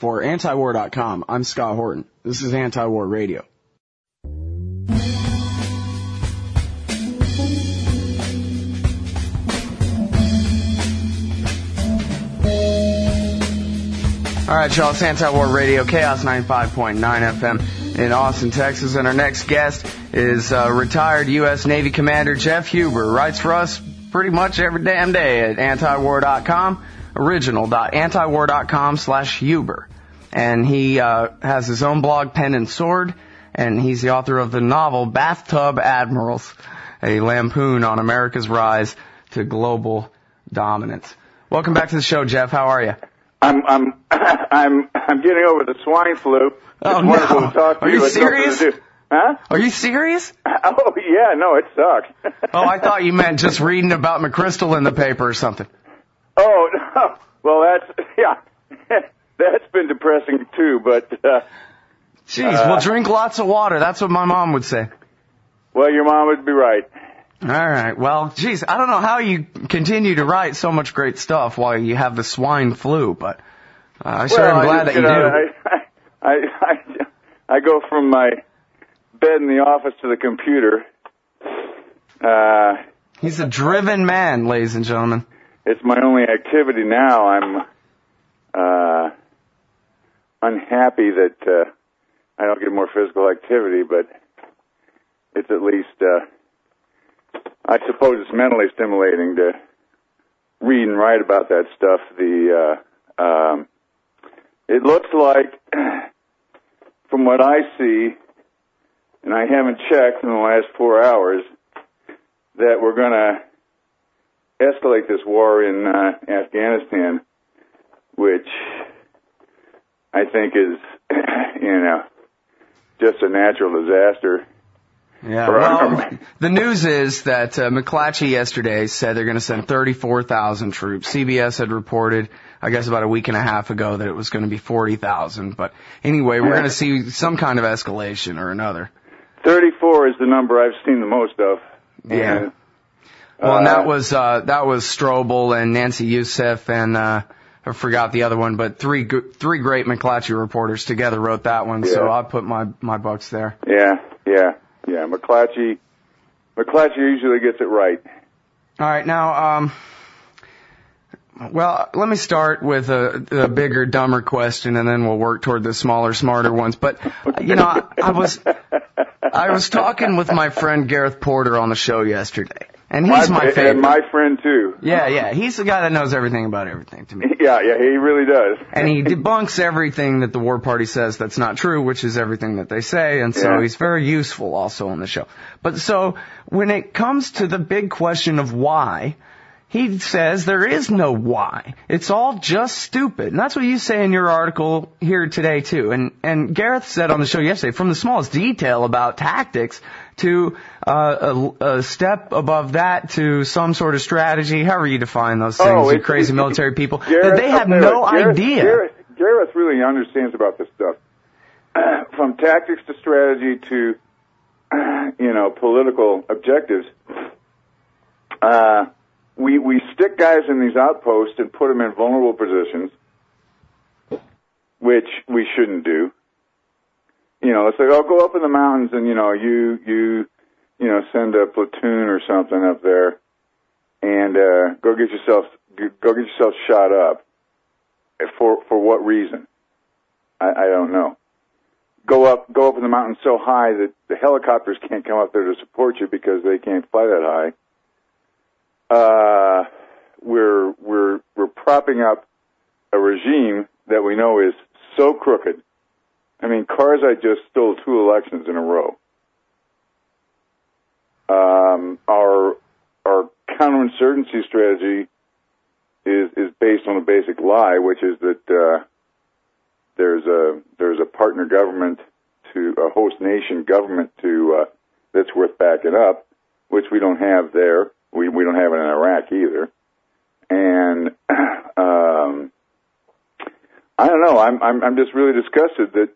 For antiwar.com, I'm Scott Horton. This is Anti-War Radio. All right, y'all, it's Anti-War Radio, Chaos 95.9 FM in Austin, Texas. And our next guest is retired U.S. Navy Commander Jeff Huber. Writes for us pretty much every damn day at antiwar.com, original.antiwar.com/Huber. And he has his own blog, Pen and Sword, and he's the author of the novel Bathtub Admirals, a lampoon on America's rise to global dominance. Welcome back to the show, Jeff. How are you? I'm getting over the swine flu. Oh, it's wonderful to talk to Are you It's serious? Huh? Are you serious? Oh, yeah, no, it sucks. Oh, I thought you meant just reading about McChrystal in the paper or something. Oh, no. Well, that's been depressing too, but, Jeez, well, drink lots of water. That's what my mom would say. Well, your mom would be right. All right. Well, geez, I don't know how you continue to write so much great stuff while you have the swine flu, but I sure am glad that you do. I go from my bed in the office to the computer. He's a driven man, ladies and gentlemen. It's my only activity now. I'm unhappy that I don't get more physical activity, but it's at least, I suppose it's mentally stimulating to read and write about that stuff. It looks like, from what I see, and I haven't checked in the last 4 hours, that we're going to escalate this war in Afghanistan, which I think is, just a natural disaster. Yeah, well, the news is that McClatchy yesterday said they're going to send 34,000 troops. CBS had reported, I guess about a week and a half ago, that it was going to be 40,000. But anyway, we're going to see some kind of escalation or another. 34 is the number I've seen the most of. Yeah. And, well, and that was Strobel and Nancy Youssef and I forgot the other one, but three great McClatchy reporters together wrote that one. Yeah. So I put my bucks there. Yeah. McClatchy usually gets it right. All right, now, well, let me start with a bigger, dumber question, and then we'll work toward the smaller, smarter ones. But I was talking with my friend Gareth Porter on the show yesterday, and he's my favorite. And my friend too. Yeah, he's the guy that knows everything about everything to me. Yeah, he really does. And he debunks everything that the War Party says that's not true, which is everything that they say, and so he's very useful also on the show. But so, when it comes to the big question of why, he says there is no why. It's all just stupid. And that's what you say in your article here today, too. And Gareth said on the show yesterday, from the smallest detail about tactics to a step above that to some sort of strategy, however you define those things, you crazy military people, that they have no idea. Gareth really understands about this stuff. From tactics to strategy to, political objectives. We stick guys in these outposts and put them in vulnerable positions, which we shouldn't do. It's like, go up in the mountains and, you send a platoon or something up there and, go get yourself shot up. For what reason? I don't know. Go up in the mountains so high that the helicopters can't come up there to support you because they can't fly that high. We're propping up a regime that we know is so crooked. I mean, Karzai just stole 2 elections in a row. Our counterinsurgency strategy is based on a basic lie, which is that there's a partner government to a host nation government that's worth backing up, which we don't have there. We don't have it in Iraq either. And I don't know. I'm just really disgusted that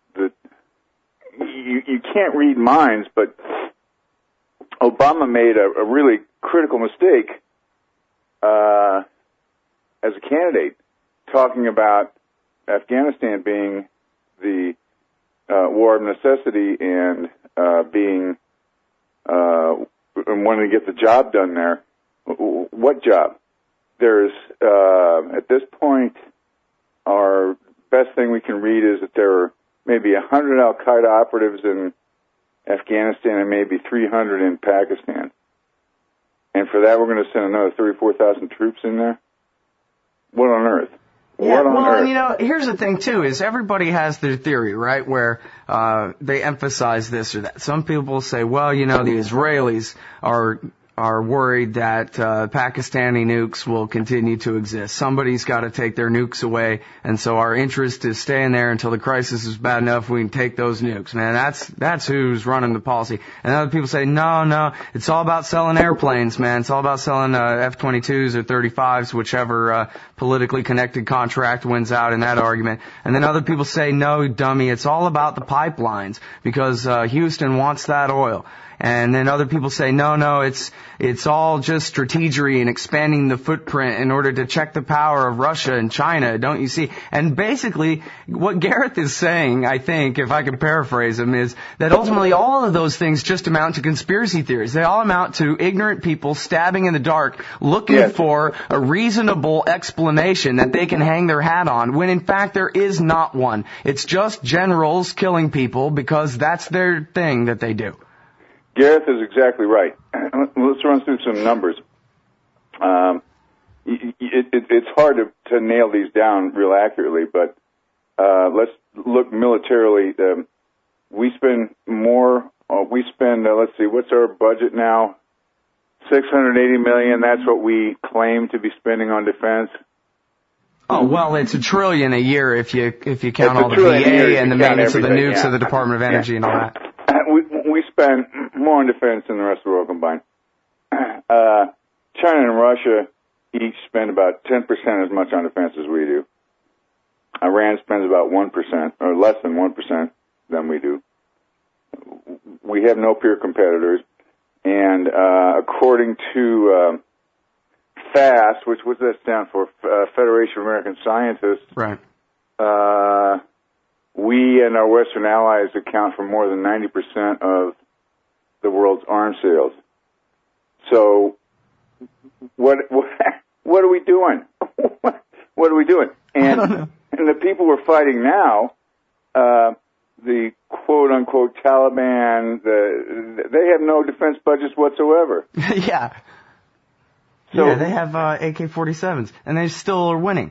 you can't read minds, but Obama made a really critical mistake as a candidate, talking about Afghanistan being the war of necessity and being and wanting to get the job done there. What job? There's at this point, our best thing we can read is that there are maybe 100 Al-Qaeda operatives in Afghanistan and maybe 300 in Pakistan. And for that, we're going to send another 34,000 troops in there? What on earth? Yeah, well, here's the thing, too, is everybody has their theory, right, where they emphasize this or that. Some people say, well, the Israelis are worried that Pakistani nukes will continue to exist. Somebody's got to take their nukes away, and so our interest is staying there until the crisis is bad enough we can take those nukes. Man, that's who's running the policy. And other people say, no, it's all about selling airplanes, man. It's all about selling F-22s or 35s, whichever politically connected contract wins out in that argument. And then other people say, no, dummy, it's all about the pipelines because Houston wants that oil. And then other people say, no, it's all just strategery and expanding the footprint in order to check the power of Russia and China, don't you see? And basically, what Gareth is saying, I think, if I can paraphrase him, is that ultimately all of those things just amount to conspiracy theories. They all amount to ignorant people stabbing in the dark, looking for a reasonable explanation that they can hang their hat on, when in fact there is not one. It's just generals killing people because that's their thing that they do. Gareth is exactly right. Let's run through some numbers. It's hard to nail these down real accurately, but let's look militarily. We spend more. Let's see, what's our budget now? $680 million. That's what we claim to be spending on defense. Oh, well, it's $1 trillion a year if you count all the VA and the maintenance of the nukes of the Department of Energy and all that. We spend more on defense than the rest of the world combined. China and Russia each spend about 10% as much on defense as we do. Iran spends about 1%, or less than 1% than we do. We have no peer competitors. And according to FAST, what does that stand for? Federation of American Scientists. Right. We and our Western allies account for more than 90% of the world's arms sales. So, what are we doing? What are we doing? And the people we're fighting now, the quote unquote Taliban, they have no defense budgets whatsoever. Yeah. So, yeah, they have AK-47s, and they still are winning.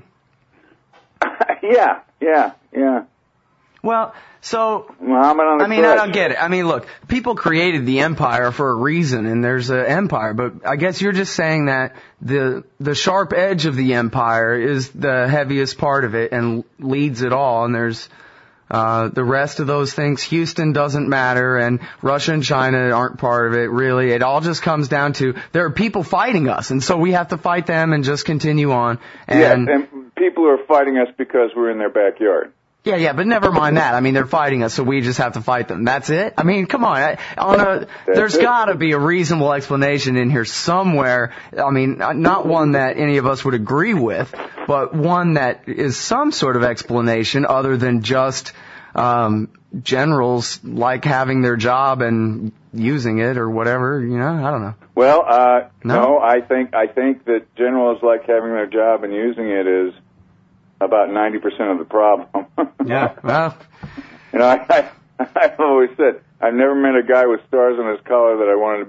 Yeah. Well, so, I don't get it. I mean, look, people created the empire for a reason, and there's an empire, but I guess you're just saying that the sharp edge of the empire is the heaviest part of it and leads it all, and there's the rest of those things. Houston doesn't matter, and Russia and China aren't part of it, really. It all just comes down to there are people fighting us, and so we have to fight them and just continue on. And people are fighting us because we're in their backyard. Yeah, but never mind that. I mean, they're fighting us, so we just have to fight them. That's it? I mean, come on. There's got to be a reasonable explanation in here somewhere. I mean, not one that any of us would agree with, but one that is some sort of explanation other than just generals like having their job and using it or whatever, I don't know. Well, no, I think that generals like having their job and using it is about 90% of the problem. Yeah, well. I've always said, I've never met a guy with stars on his collar that I wanted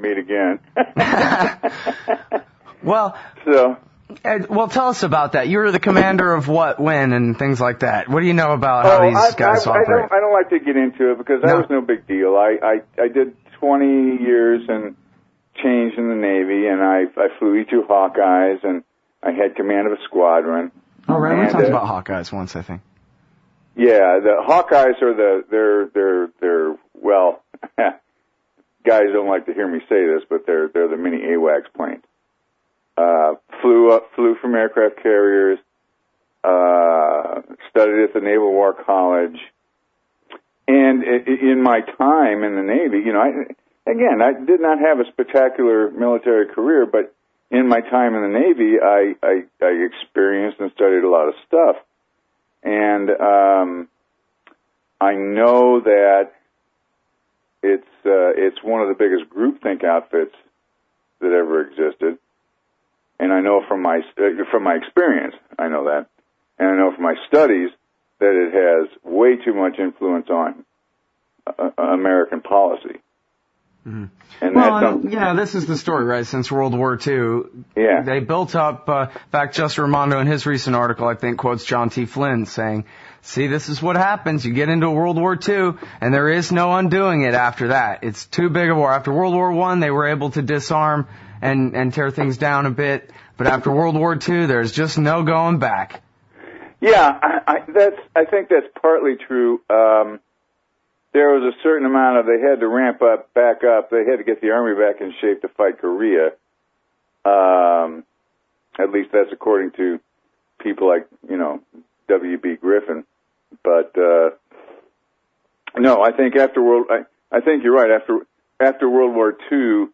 to meet again. Well, tell us about that. You were the commander of what, when, and things like that. What do you know about how these guys operate? I don't like to get into it because that was no big deal. I did 20 years and change in the Navy, and I flew E-2 Hawkeyes, and I had command of a squadron. Oh, right. We talked about Hawkeyes once, I think. Yeah, the Hawkeyes are they're well, guys don't like to hear me say this, but they're the mini AWACS planes. Flew from aircraft carriers, studied at the Naval War College, and in my time in the Navy, I did not have a spectacular military career, but in my time in the Navy, I experienced and studied a lot of stuff. And I know that it's one of the biggest groupthink outfits that ever existed. And I know from my experience, I know that. And I know from my studies that it has way too much influence on American policy. Mm-hmm. And this is the story, right? Since World War II, they built up. In fact, Justin Raimondo, in his recent article, I think, quotes John T. Flynn saying, "See, this is what happens. You get into World War II, and there is no undoing it after that. It's too big a war. After World War I, they were able to disarm and tear things down a bit, but after World War II, there's just no going back." Yeah, I think that's partly true. There was a certain amount of, they had to ramp back up. They had to get the army back in shape to fight Korea. At least that's according to people like, W.B. Griffin. But, no, I think I think you're right. After World War II,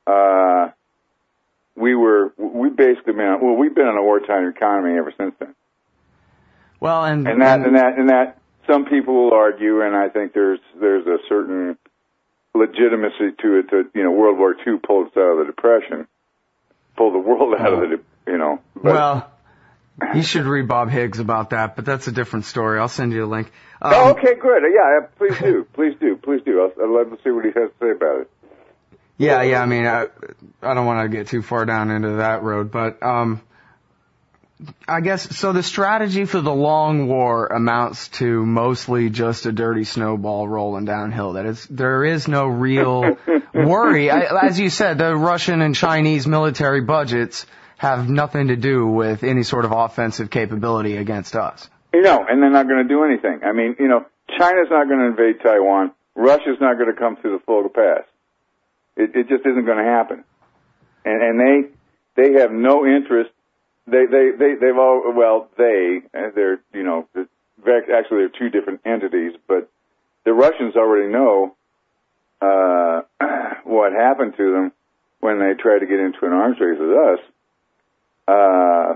we've been on a wartime economy ever since then. Well, and that some people will argue, and I think there's a certain legitimacy to it that, World War II pulled us out of the Depression, pulled the world out of the, Well, you should read Bob Higgs about that, but that's a different story. I'll send you a link. Okay, good. Yeah, please do. I'd love to see what he has to say about it. Yeah, I mean, I don't want to get too far down into that road, but, I guess, so the strategy for the long war amounts to mostly just a dirty snowball rolling downhill. There is no real worry. As you said, the Russian and Chinese military budgets have nothing to do with any sort of offensive capability against us. And they're not going to do anything. I mean, China's not going to invade Taiwan. Russia's not going to come through the Fulda Pass. It just isn't going to happen. And they have no interest. They're actually they're two different entities, but the Russians already know what happened to them when they tried to get into an arms race with us.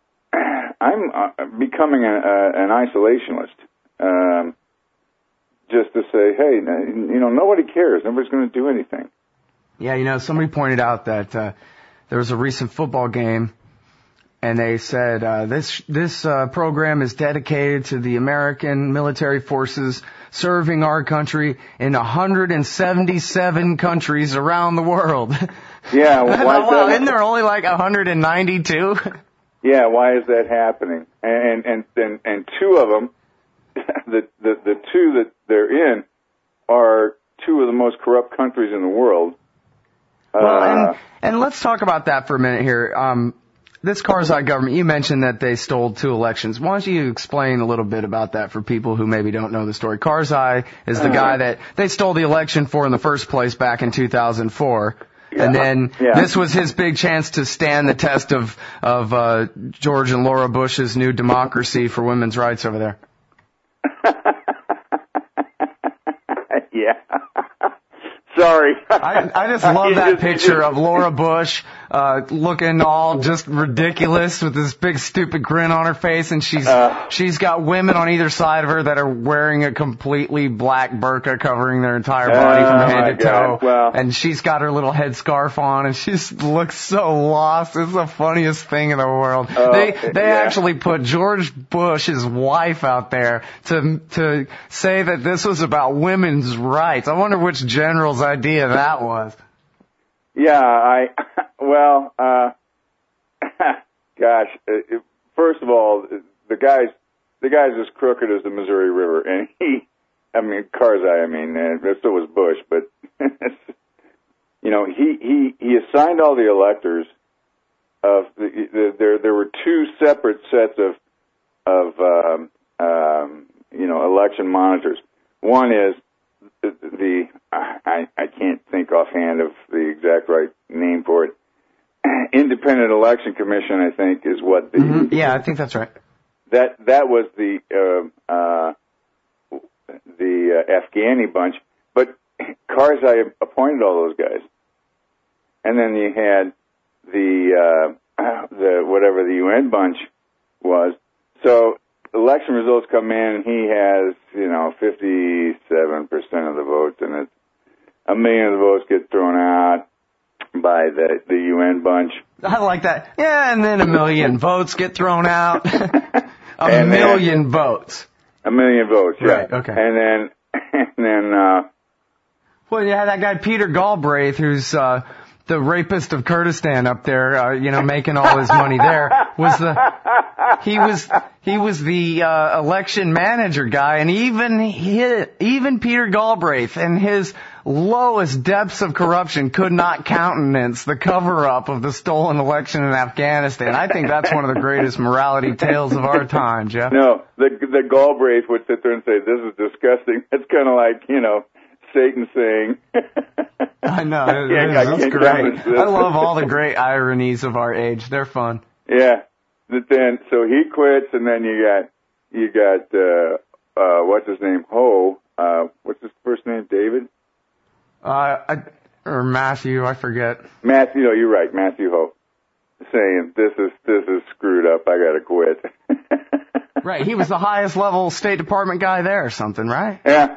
I'm becoming an isolationist, just to say, hey, nobody cares. Nobody's going to do anything. Yeah, somebody pointed out that there was a recent football game. And they said, this program is dedicated to the American military forces serving our country in 177 countries around the world. Yeah, why isn't there only like 192? Yeah, why is that happening? And two of them, the two that they're in, are two of the most corrupt countries in the world. Well, and let's talk about that for a minute here. This Karzai government, you mentioned that they stole 2 elections. Why don't you explain a little bit about that for people who maybe don't know the story? Karzai is the guy that they stole the election for in the first place back in 2004. Yeah. And then this was his big chance to stand the test of George and Laura Bush's new democracy for women's rights over there. Yeah. Sorry. I just love that picture of Laura Bush looking all just ridiculous with this big stupid grin on her face, and she's got women on either side of her that are wearing a completely black burqa covering their entire body from head to toe. Well, and she's got her little headscarf on, and she looks so lost. It's the funniest thing in the world. They actually put George Bush, his wife, out there to say that this was about women's rights. I wonder which general's idea that was. Yeah, gosh, first of all, the guy's as crooked as the Missouri River, and Karzai, so was Bush, but, he assigned all the electors of there were 2 separate sets of election monitors. One is I can't think offhand of the exact right name for it. Independent Election Commission, I think, is what the yeah, I think that's right. That was the Afghani bunch, but Karzai appointed all those guys, and then you had the whatever the UN bunch was. So election results come in, and he has, 57% of the votes, and it's 1 million of the votes get thrown out by the UN bunch. I like that. Yeah, and then 1 million votes get thrown out. A million votes. 1 million votes, yeah. Right, okay. And then, well, yeah, that guy Peter Galbraith, who's the rapist of Kurdistan up there, making all his money there, he was the election manager guy, and even Peter Galbraith and his lowest depths of corruption could not countenance the cover-up of the stolen election in Afghanistan. I think that's one of the greatest morality tales of our time, Jeff. No, the Galbraith would sit there and say, "This is disgusting." It's kind of like, Satan saying. I know. That's great. I love all the great ironies of our age. They're fun. Yeah. But then, so he quits, and then you got what's his name? What's his first name? David? Or Matthew, I forget. Matthew, you're right, Matthew Ho, saying this is screwed up. I gotta quit. Right, he was the highest level State Department guy there or something, right? Yeah.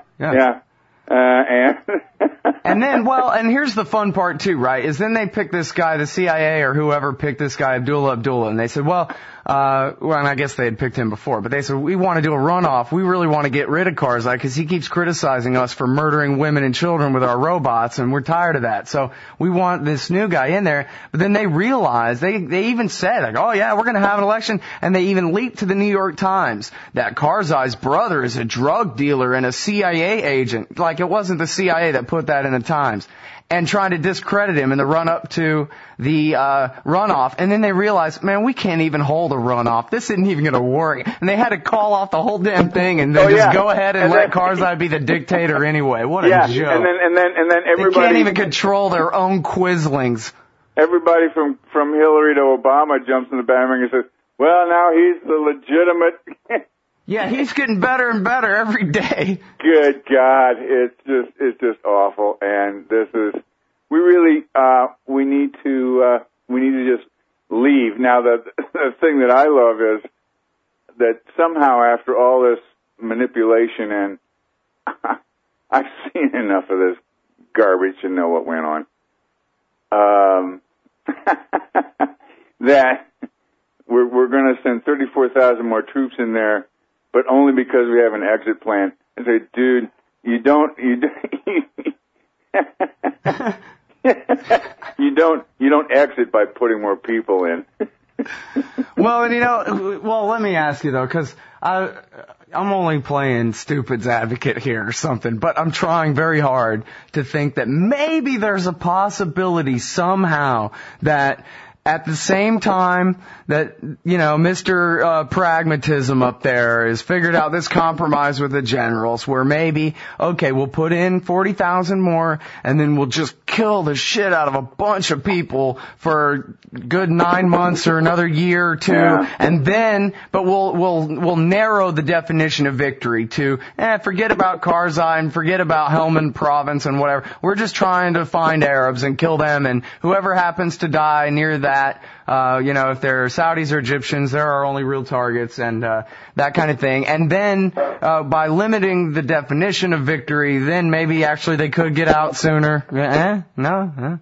And then, and here's the fun part too, right? Is then they picked this guy, the CIA or whoever picked this guy, Abdullah, and they said, and I guess they had picked him before, but they said, we want to do a runoff. We really want to get rid of Karzai because he keeps criticizing us for murdering women and children with our robots, and we're tired of that. So we want this new guy in there. But then they realized, they even said, like, oh yeah, we're going to have an election, and they even leaked to the New York Times that Karzai's brother is a drug dealer and a CIA agent. Like, it wasn't the CIA that put that in the Times. And trying to discredit him in the run-up to the runoff. And then they realized, man, we can't even hold a runoff. This isn't even going to work. And they had to call off the whole damn thing and then just go ahead and let Karzai be the dictator anyway. What a joke. And then everybody... They can't even control their own Quizlings. Everybody from Hillary to Obama jumps in the bandwagon and says, well, now he's the legitimate... Yeah, he's getting better and better every day. Good God, it's just awful. And we need to just leave. Now, the thing that I love is that somehow after all this manipulation, and I've seen enough of this garbage to know what went on, that we're going to send 34,000 more troops in there, but only because we have an exit plan. And say, dude, you don't exit by putting more people in. Well, let me ask you though, because I'm only playing stupid's advocate here or something, but I'm trying very hard to think that maybe there's a possibility somehow that at the same time that, Mr. Pragmatism up there has figured out this compromise with the generals where maybe, okay, we'll put in 40,000 more and then we'll just kill the shit out of a bunch of people for good 9 months or another year or two, and then, but we'll narrow the definition of victory to, forget about Karzai and forget about Helmand province and whatever. We're just trying to find Arabs and kill them, and whoever happens to die near that, if they're Saudis or Egyptians, they're our only real targets, and that kind of thing. And then by limiting the definition of victory, then maybe actually they could get out sooner. No?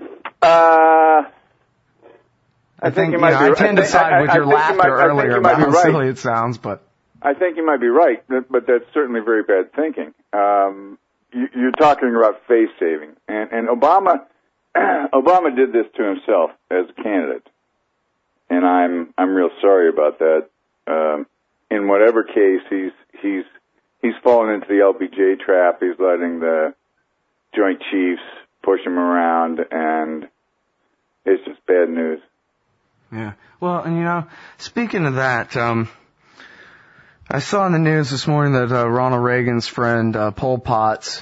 I think you might be right. I tend to side with your laughter earlier about how silly it sounds, but I think you might be right, but that's certainly very bad thinking. You're talking about face saving, and Obama did this to himself as a candidate, and I'm real sorry about that. In whatever case, he's fallen into the LBJ trap. He's letting the Joint Chiefs push him around, and it's just bad news. Yeah. Well, and speaking of that, I saw in the news this morning that Ronald Reagan's friend Pol Pot's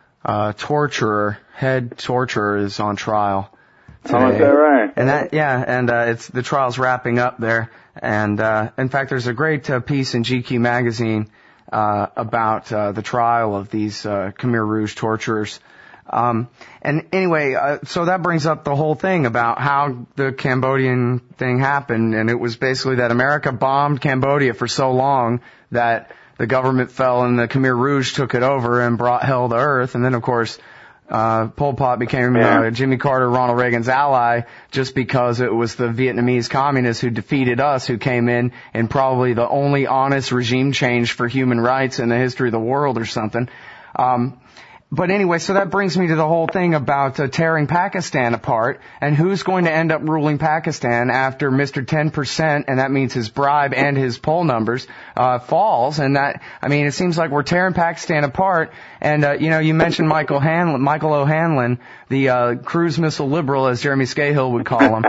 head torturer is on trial today. Oh, is that right? And the trial's wrapping up there. And in fact, there's a great piece in GQ magazine about the trial of these Khmer Rouge torturers. And anyway, so that brings up the whole thing about how the Cambodian thing happened, and it was basically that America bombed Cambodia for so long that the government fell and the Khmer Rouge took it over and brought hell to earth, and then of course, Pol Pot became Jimmy Carter, Ronald Reagan's ally, just because it was the Vietnamese communists who defeated us, who came in and probably the only honest regime change for human rights in the history of the world or something. But anyway, so that brings me to the whole thing about tearing Pakistan apart, and who's going to end up ruling Pakistan after Mr. 10%, and that means his bribe and his poll numbers, falls. And that, I mean, it seems like we're tearing Pakistan apart. And, you mentioned Michael O'Hanlon, the cruise missile liberal, as Jeremy Scahill would call him,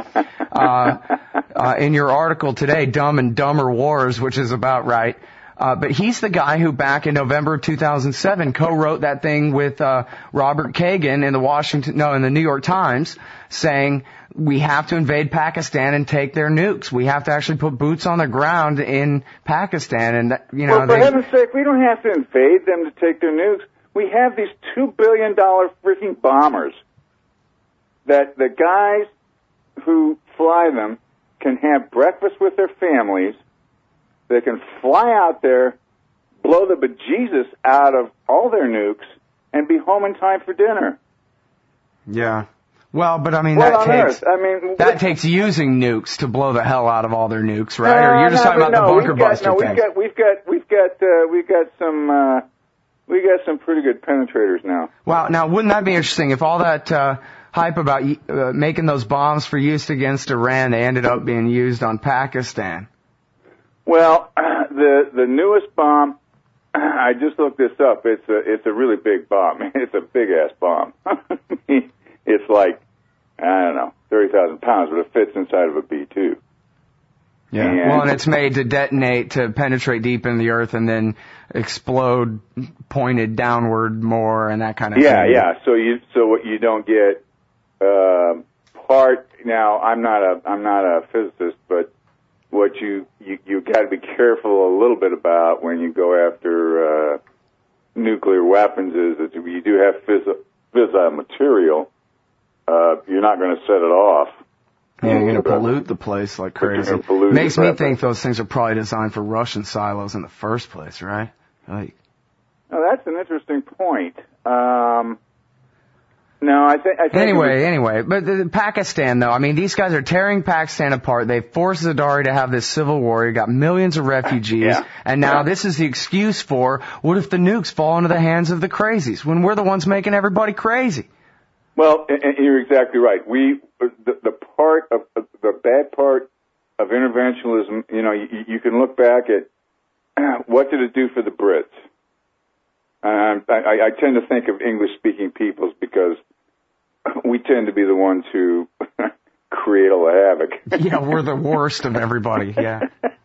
in your article today, Dumb and Dumber Wars, which is about right. But he's the guy who back in November of 2007 co-wrote that thing with Robert Kagan in the New York Times, saying we have to invade Pakistan and take their nukes. We have to actually put boots on the ground in Pakistan. And well, for heaven's sake, we don't have to invade them to take their nukes. We have these $2 billion freaking bombers that the guys who fly them can have breakfast with their families. They can fly out there, blow the bejesus out of all their nukes, and be home in time for dinner. Yeah. Well, but I mean, that takes using nukes to blow the hell out of all their nukes, right? Or you're just talking about the bunker buster thing? We got some pretty good penetrators now. Wow. Now, wouldn't that be interesting if all that hype about making those bombs for use against Iran, they ended up being used on Pakistan? Well, the newest bomb, I just looked this up. It's a really big bomb. It's a big ass bomb. It's like, I don't know, 30,000 pounds, but it fits inside of a B-2. Yeah. And it's made to detonate, to penetrate deep in the earth and then explode pointed downward more and that kind of thing. Yeah. So what you don't get now I'm not a physicist, but what you got to be careful a little bit about when you go after nuclear weapons is that if you do have fissile material, you're not going to set it off. Yeah, you're going to pollute the place like crazy. Makes me think those things are probably designed for Russian silos in the first place, right? Like, oh, that's an interesting point. No, I think. Anyway, but Pakistan, though, I mean, these guys are tearing Pakistan apart. They forced Zardari to have this civil war. You got millions of refugees, and now this is the excuse for what if the nukes fall into the hands of the crazies when we're the ones making everybody crazy? Well, and you're exactly right. The bad part of interventionism, you can look back at what did it do for the Brits. I tend to think of English-speaking peoples because we tend to be the ones who create all the havoc. Yeah, we're the worst of everybody. Yeah.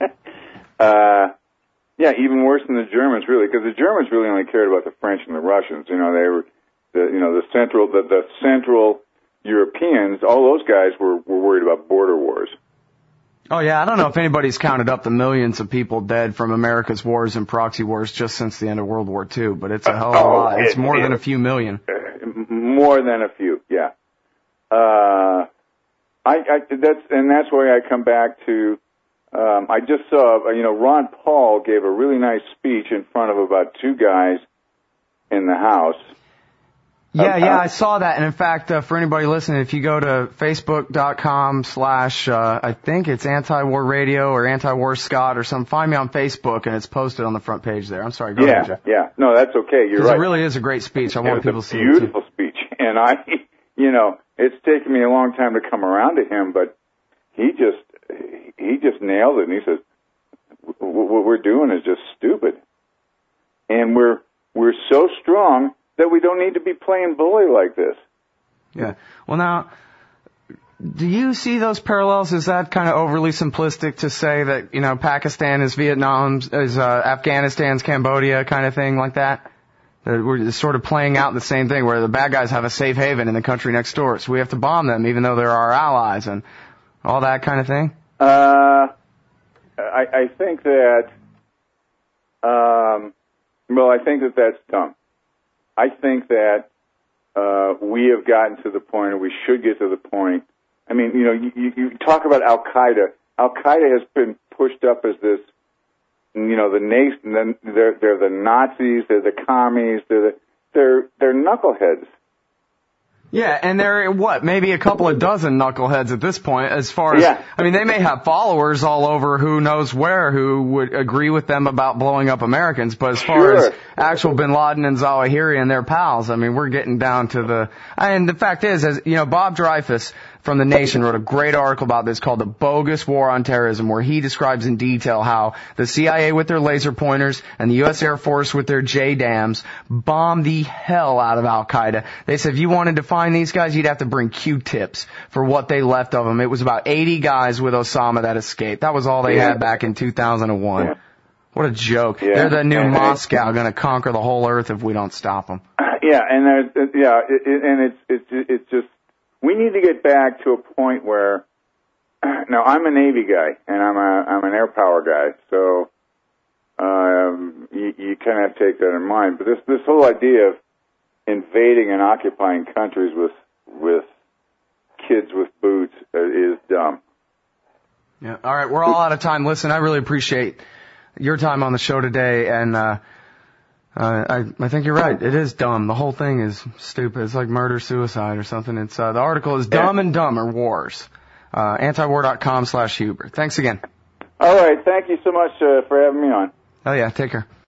Even worse than the Germans, really, because the Germans really only cared about the French and the Russians. They were, the Central Europeans. All those guys were worried about border wars. Oh, yeah, I don't know if anybody's counted up the millions of people dead from America's wars and proxy wars just since the end of World War II, but it's a hell of a lot. It's more than a few million. More than a few, yeah. That's why I come back to, I just saw, Ron Paul gave a really nice speech in front of about two guys in the House. Yeah, I saw that. And in fact, for anybody listening, if you go to facebook.com/ I think it's Anti-War Radio or Anti-War Scott or something, find me on Facebook and it's posted on the front page there. I'm sorry, go ahead, Jeff. Yeah, no, that's okay. You're right. It really is a great speech. I want people to see it. It's a beautiful speech. And it's taken me a long time to come around to him, but he just nailed it. And he says, what we're doing is just stupid. And we're so strong that we don't need to be playing bully like this. Yeah. Well, now, do you see those parallels? Is that kind of overly simplistic to say that, Pakistan is Vietnam's, is Afghanistan's Cambodia kind of thing like that? That we're sort of playing out the same thing where the bad guys have a safe haven in the country next door, so we have to bomb them even though they're our allies and all that kind of thing? I think that, I think that that's dumb. I think that we have gotten to the point, or we should get to the point. I mean, you talk about Al-Qaeda. Al-Qaeda has been pushed up as this, the nation. They're the Nazis. They're the commies. They're knuckleheads. Yeah, and there are, maybe a couple of dozen knuckleheads at this point, as far as, I mean, they may have followers all over who knows where who would agree with them about blowing up Americans, but as far as actual Bin Laden and Zawahiri and their pals, I mean, we're getting down to and the fact is, Bob Dreyfus from The Nation wrote a great article about this called The Bogus War on Terrorism, where he describes in detail how the CIA with their laser pointers and the U.S. Air Force with their JDAMs bombed the hell out of Al-Qaeda. They said if you wanted to find these guys, you'd have to bring Q-tips for what they left of them. It was about 80 guys with Osama that escaped. That was all they had back in 2001. Yeah. What a joke. Yeah. They're the new Moscow, going to conquer the whole earth if we don't stop them. It's just, we need to get back to a point where, now I'm a Navy guy and I'm an air power guy, so you kind of have to take that in mind. But this whole idea of invading and occupying countries with kids with boots is dumb. Yeah. All right, we're all out of time. Listen, I really appreciate your time on the show today, and I think you're right. It is dumb. The whole thing is stupid. It's like murder-suicide or something. It's the article is Dumb and Dumber Wars. Antiwar.com/Huber. Thanks again. All right. Thank you so much for having me on. Oh, yeah. Take care.